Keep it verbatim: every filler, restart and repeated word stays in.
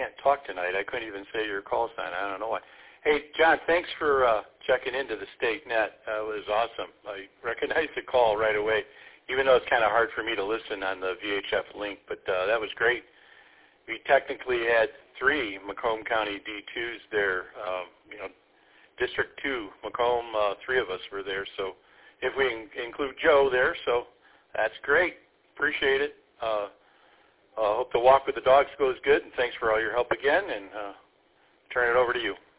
can't talk tonight. I couldn't even say your call sign. I don't know why. Hey, John, thanks for uh, checking into the State Net. Uh, it was awesome. I recognized the call right away, even though it's kind of hard for me to listen on the V H F link, but uh, that was great. We technically had three Macomb County D twos there. Um, you know, District two, Macomb, uh, three of us were there. So if we in- include Joe there, so that's great. Appreciate it. Uh, uh, hope the walk with the dogs goes good, and thanks for all your help again, and uh, turn it over to you.